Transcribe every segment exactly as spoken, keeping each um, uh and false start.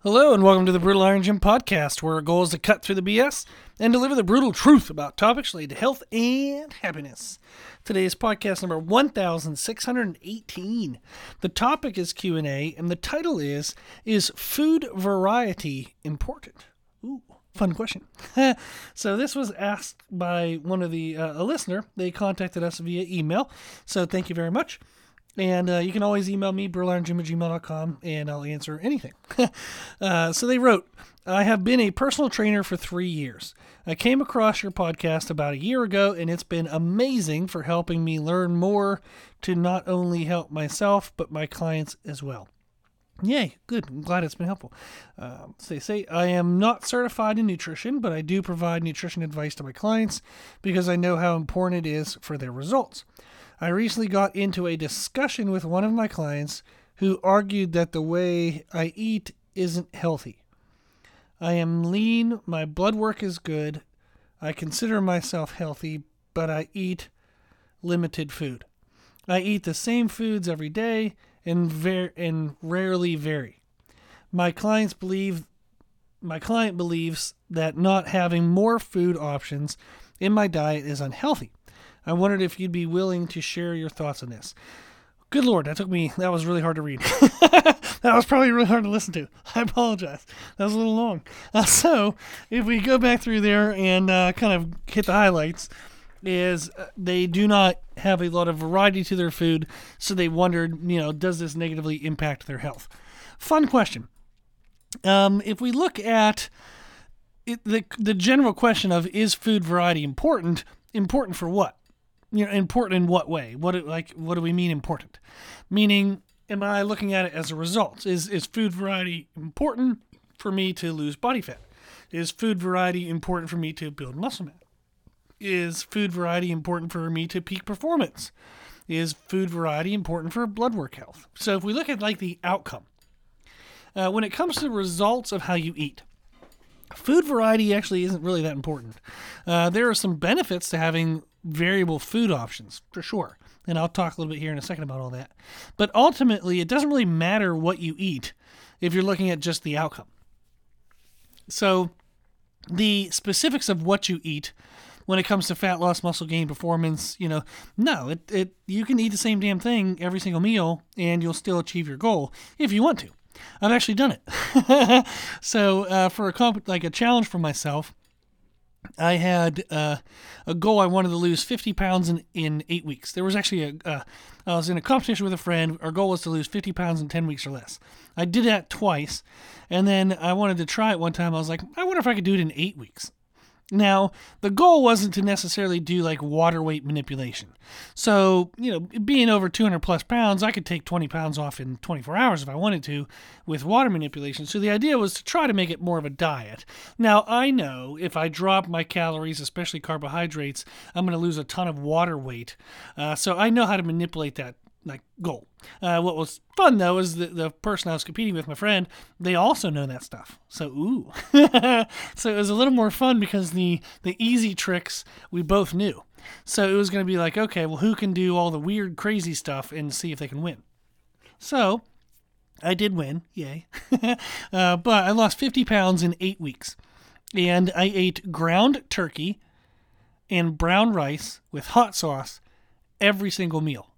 Hello and welcome to the Brutal Iron Gym podcast, where our goal is to cut through the B S and deliver the brutal truth about topics related to health and happiness. Today's podcast number one thousand six hundred eighteen. The topic is Q and A, and the title is, Is Food Variety Important? Ooh, fun question. So this was asked by one of the, uh, a listener. They contacted us via email, so thank you very much. And uh, you can always email me, brutal iron gym at gmail dot com, and I'll answer anything. uh, so they wrote, I have been a personal trainer for three years. I came across your podcast about a year ago, and it's been amazing for helping me learn more to not only help myself, but my clients as well. Yay, good. I'm glad it's been helpful. Um, so they say, I am not certified in nutrition, but I do provide nutrition advice to my clients because I know how important it is for their results. I recently got into a discussion with one of my clients who argued that the way I eat isn't healthy. I am lean, my blood work is good, I consider myself healthy, but I eat limited food. I eat the same foods every day and ver- and rarely vary. My clients believe my client believes that not having more food options in my diet is unhealthy. I wondered if you'd be willing to share your thoughts on this. Good Lord, that took me, that was really hard to read. That was probably really hard to listen to. I apologize. That was a little long. Uh, so, if we go back through there and uh, kind of hit the highlights, is uh, they do not have a lot of variety to their food, so they wondered, you know, does this negatively impact their health? Fun question. Um, if we look at it, the the general question of, is food variety important? Important for what? You know, important in what way? What do, like what do we mean important? Meaning, am I looking at it as a result? Is is food variety important for me to lose body fat? Is food variety important for me to build muscle mass? Is food variety important for me to peak performance? Is food variety important for blood work health? So if we look at like the outcome, uh, when it comes to the results of how you eat, food variety actually isn't really that important. Uh, there are some benefits to having variable food options, for sure. And I'll talk a little bit here in a second about all that. But ultimately, it doesn't really matter what you eat if you're looking at just the outcome. So the specifics of what you eat when it comes to fat loss, muscle gain, performance, you know, no, it, it you can eat the same damn thing every single meal and you'll still achieve your goal if you want to. I've actually done it. So uh, for a comp- like a challenge for myself, I had uh, a goal. I wanted to lose fifty pounds in, in eight weeks. There was actually a, uh, I was in a competition with a friend. Our goal was to lose fifty pounds in ten weeks or less. I did that twice, and then I wanted to try it one time. I was like, I wonder if I could do it in eight weeks. Now, the goal wasn't to necessarily do like water weight manipulation. So, you know, being over two hundred plus pounds, I could take twenty pounds off in twenty-four hours if I wanted to with water manipulation. So the idea was to try to make it more of a diet. Now, I know if I drop my calories, especially carbohydrates, I'm going to lose a ton of water weight. Uh, so I know how to manipulate that like goal. Uh, what was fun though is the, the person I was competing with, my friend, they also know that stuff. So ooh, so it was a little more fun because the the easy tricks we both knew. So it was going to be like, okay, well, who can do all the weird, crazy stuff and see if they can win? So I did win, yay! uh, but I lost fifty pounds in eight weeks, and I ate ground turkey and brown rice with hot sauce every single meal.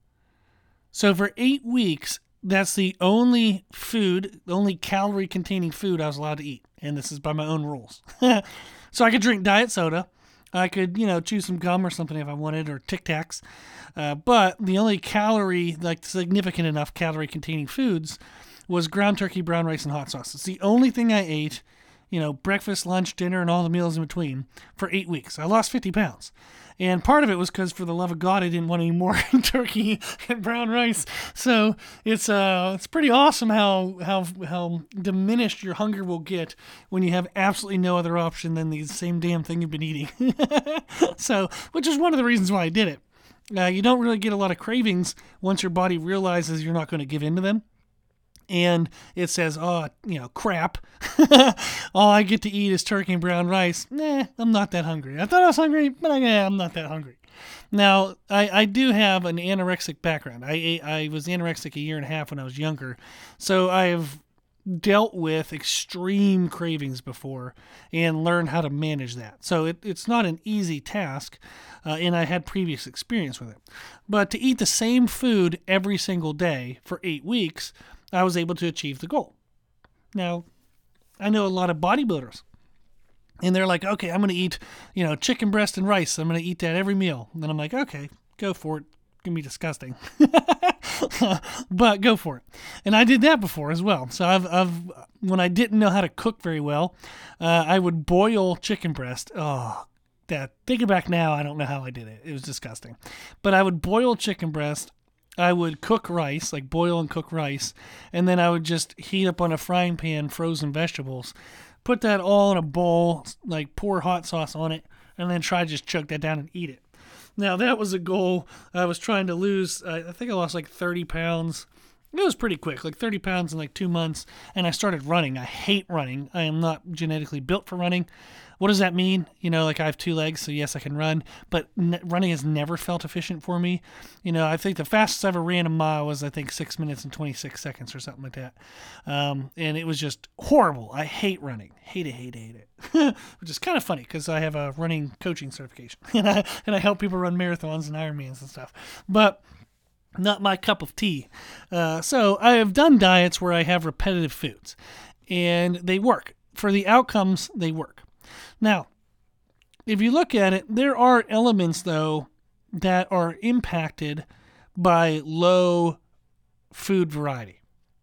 So for eight weeks, that's the only food, the only calorie-containing food I was allowed to eat. And this is by my own rules. So I could drink diet soda. I could, you know, chew some gum or something if I wanted, or Tic Tacs. Uh, but the only calorie, like significant enough calorie-containing foods was ground turkey, brown rice, and hot sauce. It's the only thing I ate, you know, breakfast, lunch, dinner, and all the meals in between for eight weeks. I lost fifty pounds. And part of it was because, for the love of God, I didn't want any more turkey and brown rice. So it's uh it's pretty awesome how how how diminished your hunger will get when you have absolutely no other option than the same damn thing you've been eating. So, which is one of the reasons why I did it. Uh, you don't really get a lot of cravings once your body realizes you're not going to give in to them. And it says, oh, you know, crap. All I get to eat is turkey and brown rice. Nah, I'm not that hungry. I thought I was hungry, but I, yeah, I'm not that hungry. Now, I, I do have an anorexic background. I I was anorexic a year and a half when I was younger. So I have dealt with extreme cravings before and learned how to manage that. So it, it's not an easy task, uh, and I had previous experience with it. But to eat the same food every single day for eight weeks, I was able to achieve the goal. Now, I know a lot of bodybuilders, and they're like, okay, I'm going to eat, you know, chicken breast and rice. I'm going to eat that every meal. And I'm like, okay, go for it. It's going to be disgusting. But go for it. And I did that before as well. So I've, I've when I didn't know how to cook very well, uh, I would boil chicken breast. Oh, that thinking back now, I don't know how I did it. It was disgusting. But I would boil chicken breast. I would cook rice, like boil and cook rice, and then I would just heat up on a frying pan frozen vegetables, put that all in a bowl, like pour hot sauce on it, and then try to just choke that down and eat it. Now, that was a goal I was trying to lose. I think I lost like thirty pounds. It was pretty quick, like thirty pounds in like two months, and I started running. I hate running. I am not genetically built for running. What does that mean? You know, like I have two legs, so yes, I can run, but n- running has never felt efficient for me. You know, I think the fastest I ever ran a mile was, I think, six minutes and twenty-six seconds or something like that. Um, and it was just horrible. I hate running. Hate it, hate it, hate it. Which is kind of funny because I have a running coaching certification, and I, and I help people run marathons and Ironmans and stuff. But not my cup of tea. Uh, so I have done diets where I have repetitive foods, and they work. For the outcomes, they work. Now, if you look at it, there are elements, though, that are impacted by low food variety.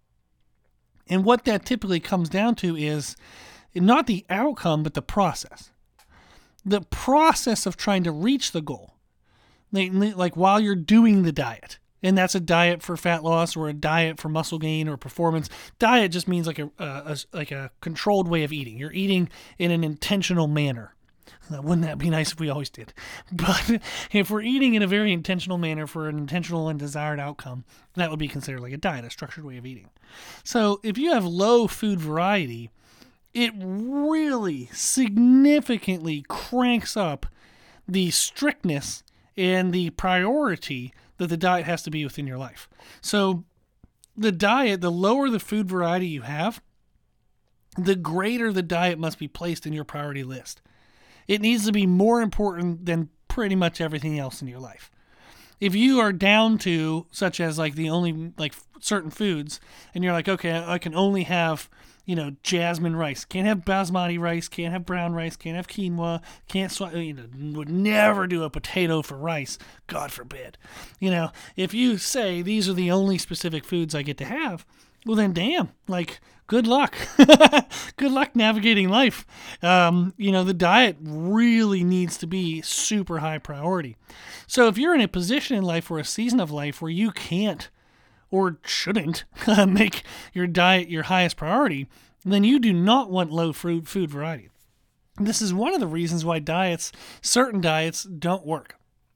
And what that typically comes down to is not the outcome, but the process. The process of trying to reach the goal. Like, like while you're doing the diet. And that's a diet for fat loss or a diet for muscle gain or performance. Diet just means like a, a, a like a controlled way of eating. You're eating in an intentional manner. Uh, wouldn't that be nice if we always did? But if we're eating in a very intentional manner for an intentional and desired outcome, that would be considered like a diet, a structured way of eating. So if you have low food variety, it really significantly cranks up the strictness and the priority that the diet has to be within your life. So the diet, the lower the food variety you have, the greater the diet must be placed in your priority list. It needs to be more important than pretty much everything else in your life. If you are down to, such as like the only, like certain foods, and you're like, okay, I can only have, you know, jasmine rice. Can't have basmati rice, can't have brown rice, can't have quinoa, can't, sw- you know, would never do a potato for rice, God forbid. You know, if you say these are the only specific foods I get to have, well then damn, like, good luck. Good luck navigating life. Um, you know, the diet really needs to be super high priority. So if you're in a position in life or a season of life where you can't or shouldn't make your diet your highest priority, then you do not want low food food variety. This is one of the reasons why diets, certain diets, don't work.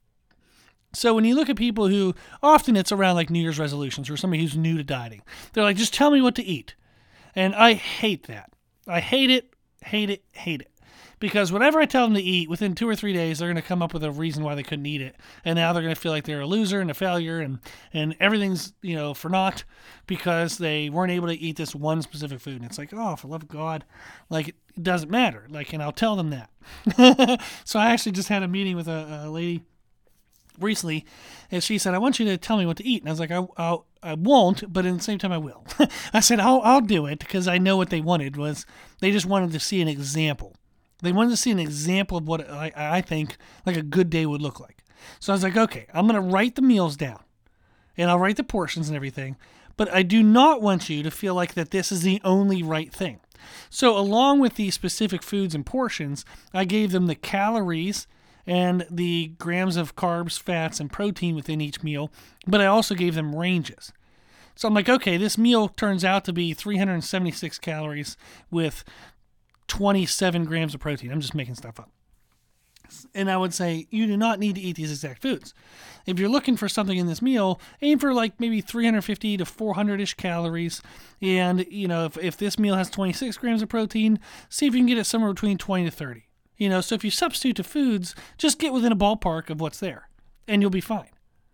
So when you look at people who, often it's around like New Year's resolutions or somebody who's new to dieting, they're like, just tell me what to eat. And I hate that. I hate it, hate it, hate it. Because whatever I tell them to eat, within two or three days, they're going to come up with a reason why they couldn't eat it. And now they're going to feel like they're a loser and a failure and, and everything's, you know, for naught because they weren't able to eat this one specific food. And it's like, oh, for the love of God, like, it doesn't matter. Like, and I'll tell them that. So I actually just had a meeting with a, a lady recently, and she said, I want you to tell me what to eat. And I was like, I, I'll, I won't, but at the same time I will. I said, I'll, I'll do it because I know what they wanted was they just wanted to see an example. They wanted to see an example of what I, I think like a good day would look like. So I was like, okay, I'm going to write the meals down and I'll write the portions and everything, but I do not want you to feel like that this is the only right thing. So along with the specific foods and portions, I gave them the calories and the grams of carbs, fats, and protein within each meal, but I also gave them ranges. So I'm like, okay, this meal turns out to be three hundred seventy-six calories with twenty-seven grams of protein. I'm just making stuff up. And I would say, you do not need to eat these exact foods. If you're looking for something in this meal, aim for like maybe three hundred fifty to four hundred-ish calories. And, you know, if, if this meal has twenty-six grams of protein, see if you can get it somewhere between twenty to thirty. You know, so if you substitute to foods, just get within a ballpark of what's there, and you'll be fine.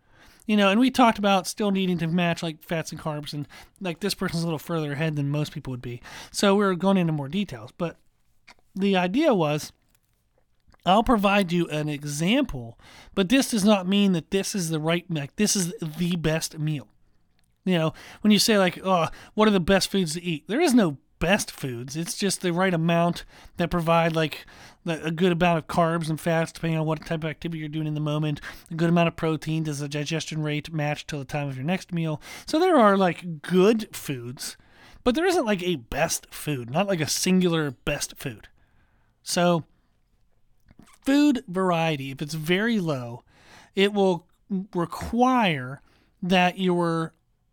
You know, and we talked about still needing to match like fats and carbs, and like this person's a little further ahead than most people would be. So we we're going into more details. But the idea was, I'll provide you an example, but this does not mean that this is the right, like this is the best meal. You know, when you say like, oh, what are the best foods to eat? There is no best foods. It's just the right amount that provide like a good amount of carbs and fats depending on what type of activity you're doing in the moment, a good amount of protein. Does the digestion rate match till the time of your next meal? So there are like good foods, but there isn't like a best food, not like a singular best food. So food variety, if it's very low, it will require that your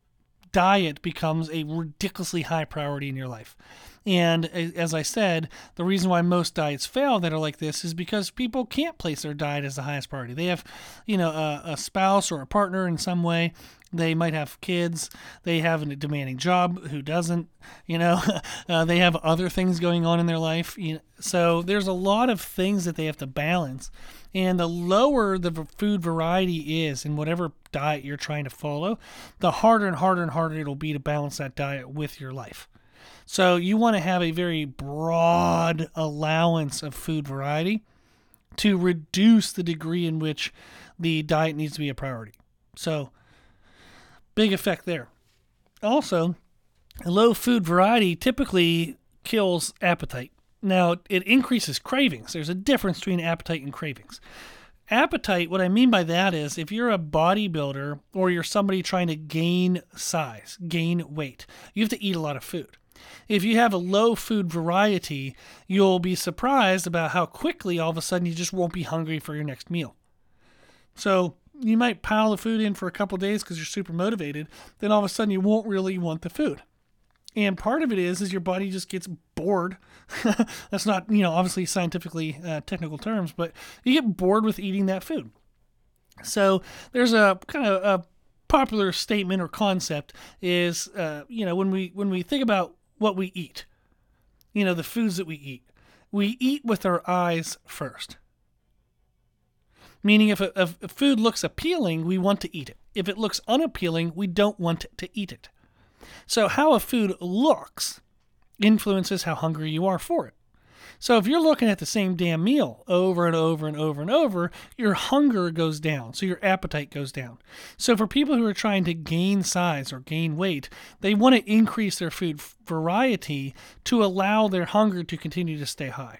diet becomes a ridiculously high priority in your life. And as I said, the reason why most diets fail that are like this is because people can't place their diet as the highest priority. They have, you know, a, a spouse or a partner in some way. They might have kids. They have a demanding job. Who doesn't? You know, uh, they have other things going on in their life. You know, so there's a lot of things that they have to balance. And the lower the food variety is in whatever diet you're trying to follow, the harder and harder and harder it'll be to balance that diet with your life. So you want to have a very broad allowance of food variety to reduce the degree in which the diet needs to be a priority. So big effect there. Also, low food variety typically kills appetite. Now, it increases cravings. There's a difference between appetite and cravings. Appetite, what I mean by that is if you're a bodybuilder or you're somebody trying to gain size, gain weight, you have to eat a lot of food. If you have a low food variety, you'll be surprised about how quickly all of a sudden you just won't be hungry for your next meal. So you might pile the food in for a couple days because you're super motivated. Then all of a sudden you won't really want the food. And part of it is, is your body just gets bored. That's not, you know, obviously scientifically uh, technical terms, but you get bored with eating that food. So there's a kind of a popular statement or concept is, uh, you know, when we when we think about what we eat, you know, the foods that we eat, we eat with our eyes first. Meaning if a, if a food looks appealing, we want to eat it. If it looks unappealing, we don't want to eat it. So how a food looks influences how hungry you are for it. So if you're looking at the same damn meal over and over and over and over, your hunger goes down. So your appetite goes down. So for people who are trying to gain size or gain weight, they want to increase their food variety to allow their hunger to continue to stay high.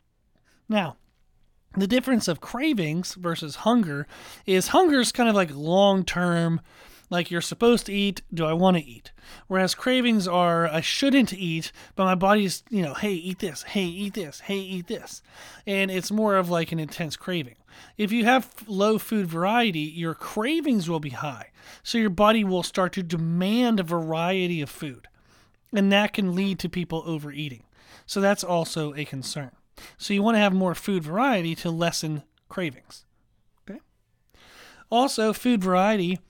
Now, the difference of cravings versus hunger is hunger is kind of like long-term, like you're supposed to eat, do I want to eat? Whereas cravings are, I shouldn't eat, but my body's, you know, hey, eat this, hey, eat this, hey, eat this. And it's more of like an intense craving. If you have low food variety, your cravings will be high. So your body will start to demand a variety of food. And that can lead to people overeating. So that's also a concern. So you want to have more food variety to lessen cravings. Okay. Also, food variety,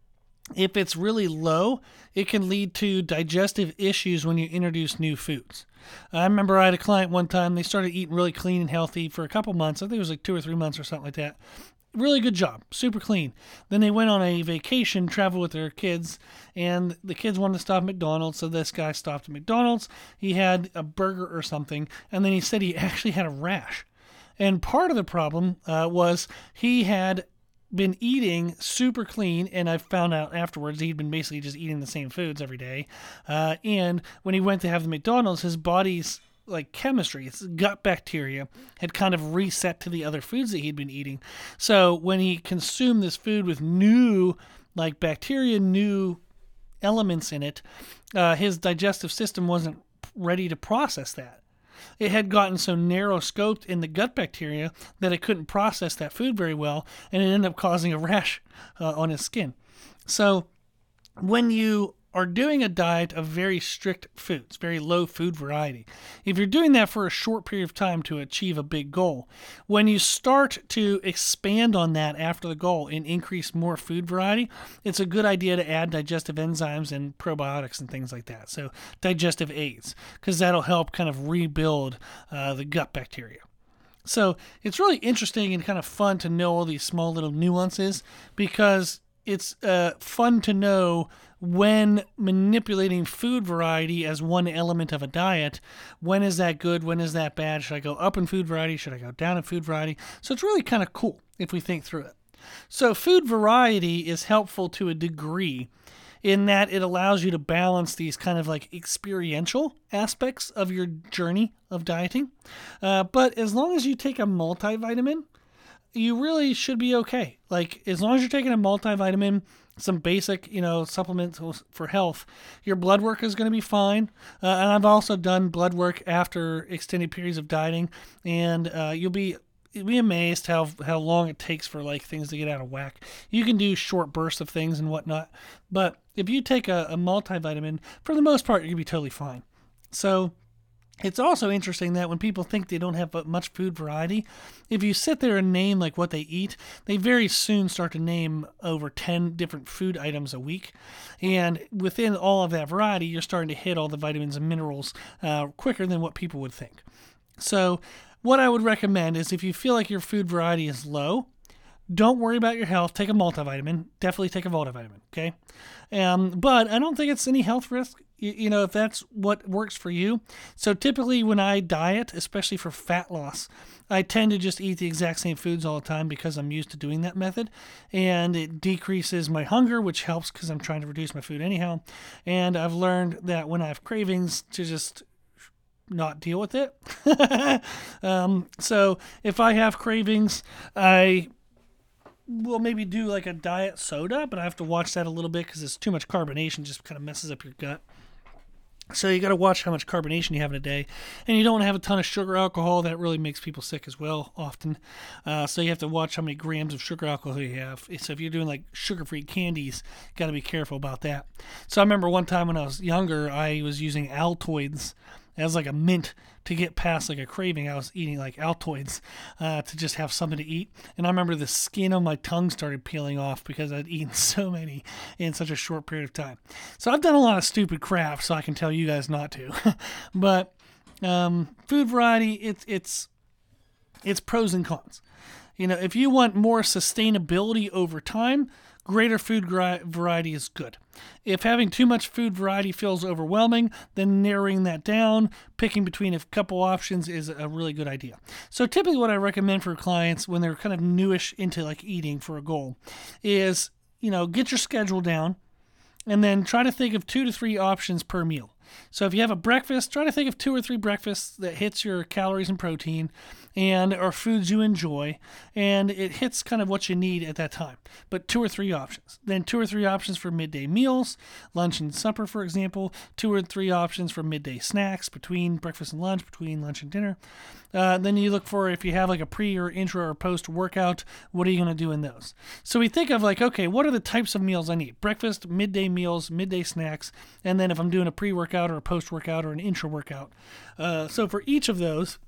if it's really low, it can lead to digestive issues when you introduce new foods. I remember I had a client one time, they started eating really clean and healthy for a couple months. I think it was like two or three months or something like that. Really good job, super clean. Then they went on a vacation, traveled with their kids, and the kids wanted to stop at McDonald's, so this guy stopped at McDonald's. He had a burger or something, and then he said he actually had a rash. And part of the problem uh, was he had been eating super clean, and I found out afterwards he'd been basically just eating the same foods every day. Uh, and when he went to have the McDonald's, his body's like chemistry, his gut bacteria had kind of reset to the other foods that he'd been eating. So when he consumed this food with new like bacteria, new elements in it, uh, his digestive system wasn't ready to process that. It had gotten so narrow scoped in the gut bacteria that it couldn't process that food very well, and it ended up causing a rash uh, on his skin. So when you are doing a diet of very strict foods, very low food variety, if you're doing that for a short period of time to achieve a big goal, when you start to expand on that after the goal and increase more food variety, it's a good idea to add digestive enzymes and probiotics and things like that. So digestive aids, because that'll help kind of rebuild uh, the gut bacteria. So it's really interesting and kind of fun to know all these small little nuances, because it's uh, fun to know when manipulating food variety as one element of a diet. When is that good? When is that bad? Should I go up in food variety? Should I go down in food variety? So it's really kind of cool if we think through it. So food variety is helpful to a degree in that it allows you to balance these kind of like experiential aspects of your journey of dieting. Uh, but as long as you take a multivitamin, you really should be okay. Like, as long as you're taking a multivitamin, some basic, you know, supplements for health, your blood work is going to be fine. Uh, and I've also done blood work after extended periods of dieting, and uh, you'll be you'll be amazed how how long it takes for like things to get out of whack. You can do short bursts of things and whatnot, but if you take a, a multivitamin, for the most part, you're gonna be totally fine. So it's also interesting that when people think they don't have much food variety, if you sit there and name like what they eat, they very soon start to name over ten different food items a week. And within all of that variety, you're starting to hit all the vitamins and minerals uh, quicker than what people would think. So what I would recommend is if you feel like your food variety is low, don't worry about your health. Take a multivitamin. Definitely take a multivitamin, okay? Um, but I don't think it's any health risk, you, you know, if that's what works for you. So typically when I diet, especially for fat loss, I tend to just eat the exact same foods all the time because I'm used to doing that method. And it decreases my hunger, which helps because I'm trying to reduce my food anyhow. And I've learned that when I have cravings to just not deal with it. um, so if I have cravings, I will maybe do like a diet soda, but I have to watch that a little bit because it's too much carbonation, just kind of messes up your gut. So you got to watch how much carbonation you have in a day, and you don't have a ton of sugar alcohol. That really makes people sick as well often. Uh, so you have to watch how many grams of sugar alcohol you have. So if you're doing like sugar-free candies, got to be careful about that. So I remember one time when I was younger, I was using Altoids as like a mint to get past like a craving. I was eating like Altoids uh, to just have something to eat. And I remember the skin on my tongue started peeling off because I'd eaten so many in such a short period of time. So I've done a lot of stupid crap, so I can tell you guys not to. But um, food variety, it's it's it's pros and cons. You know, if you want more sustainability over time, greater food variety is good. If having too much food variety feels overwhelming, then narrowing that down, picking between a couple options is a really good idea. So typically what I recommend for clients when they're kind of newish into like eating for a goal is, you know, get your schedule down and then try to think of two to three options per meal. So if you have a breakfast, try to think of two or three breakfasts that hits your calories and protein and are foods you enjoy, and it hits kind of what you need at that time. But two or three options. Then two or three options for midday meals, lunch and supper, for example. Two or three options for midday snacks between breakfast and lunch, between lunch and dinner. Uh, then you look for, if you have like a pre or intro or post workout, what are you going to do in those? So we think of like, okay, what are the types of meals I need? Breakfast, midday meals, midday snacks, and then if I'm doing a pre-workout or a post-workout or an intra workout. Uh, so for each of those,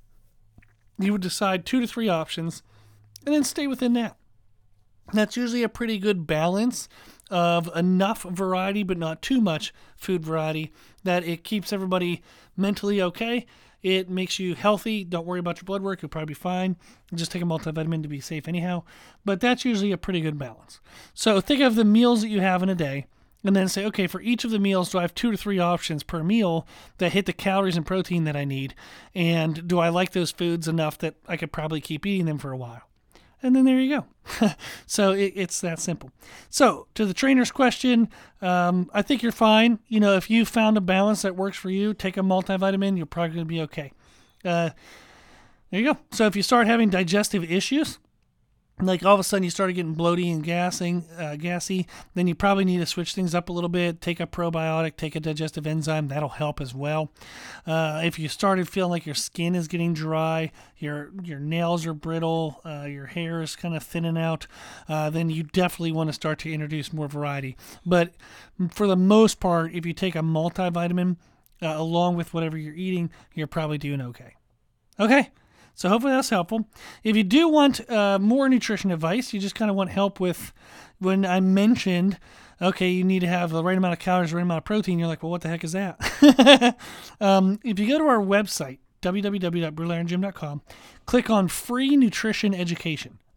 you would decide two to three options and then stay within that. That's usually a pretty good balance of enough variety, but not too much food variety, that it keeps everybody mentally okay. It makes you healthy. Don't worry about your blood work. You'll probably be fine. Just take a multivitamin to be safe anyhow. But that's usually a pretty good balance. So think of the meals that you have in a day and then say, okay, for each of the meals, do I have two to three options per meal that hit the calories and protein that I need? And do I like those foods enough that I could probably keep eating them for a while? And then there you go. So it, it's that simple. So to the trainer's question, um, I think you're fine. You know, if you found a balance that works for you, take a multivitamin, you're probably going to be okay. Uh, there you go. So if you start having digestive issues, like all of a sudden you started getting bloaty and gassing, uh, gassy, then you probably need to switch things up a little bit. Take a probiotic, take a digestive enzyme. That'll help as well. Uh, if you started feeling like your skin is getting dry, your your nails are brittle, uh, your hair is kind of thinning out, uh, then you definitely want to start to introduce more variety. But for the most part, if you take a multivitamin uh, along with whatever you're eating, you're probably doing okay. Okay. So hopefully that's helpful. If you do want uh, more nutrition advice, you just kind of want help with when I mentioned, okay, you need to have the right amount of calories, the right amount of protein. You're like, well, what the heck is that? um, if you go to our website, w w w dot brutal iron gym dot com, click on free nutrition education.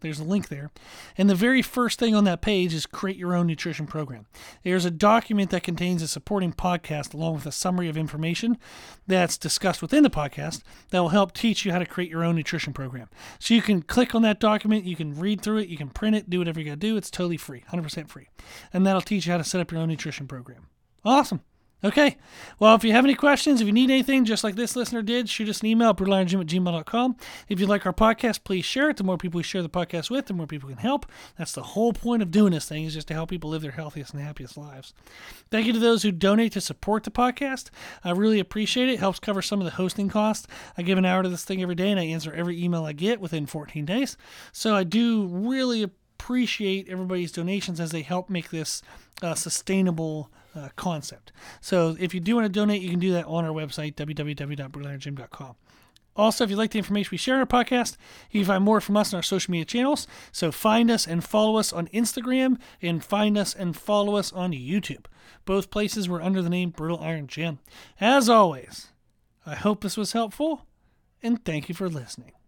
There's a link there. And the very first thing on that page is create your own nutrition program. There's a document that contains a supporting podcast along with a summary of information that's discussed within the podcast that will help teach you how to create your own nutrition program. So you can click on that document, you can read through it, you can print it, do whatever you got to do. It's totally free, one hundred percent free. And that'll teach you how to set up your own nutrition program. Awesome. Okay, well, if you have any questions, if you need anything, just like this listener did, shoot us an email at brutal iron gym at gmail dot com. If you like our podcast, please share it. The more people we share the podcast with, the more people can help. That's the whole point of doing this thing, is just to help people live their healthiest and happiest lives. Thank you to those who donate to support the podcast. I really appreciate it. It helps cover some of the hosting costs. I give an hour to this thing every day, and I answer every email I get within fourteen days. So I do really appreciate everybody's donations as they help make this uh, sustainable Uh, concept. So if you do want to donate, you can do that on our website, w w w dot brutal iron gym dot com. Also, if you like the information we share on our podcast, you can find more from us on our social media channels. So find us and follow us on Instagram, and find us and follow us on YouTube. Both places we're under the name Brutal Iron Gym. As always, I hope this was helpful, and thank you for listening.